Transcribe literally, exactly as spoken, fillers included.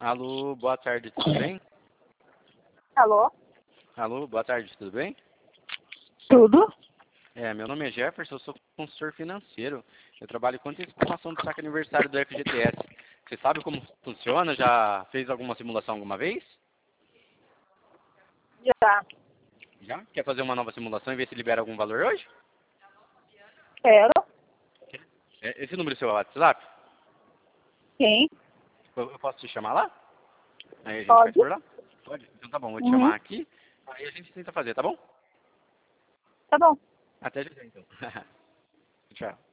Alô, boa tarde, tudo bem? Alô? Alô, boa tarde, tudo bem? Tudo? É, meu nome é Jefferson, eu sou consultor financeiro. Eu trabalho com antecipação do saque aniversário do F G T S. Você sabe como funciona? Já fez alguma simulação alguma vez? Já. Já? Quer fazer uma nova simulação e ver se libera algum valor hoje? Quero. É, esse número é seu WhatsApp? Sim. Eu, eu posso te chamar lá? Aí a gente faz Pode? por lá? Pode? Então tá bom, vou te Uhum. chamar aqui. Aí a gente tenta fazer, tá bom? Tá bom. Até já então. Tchau.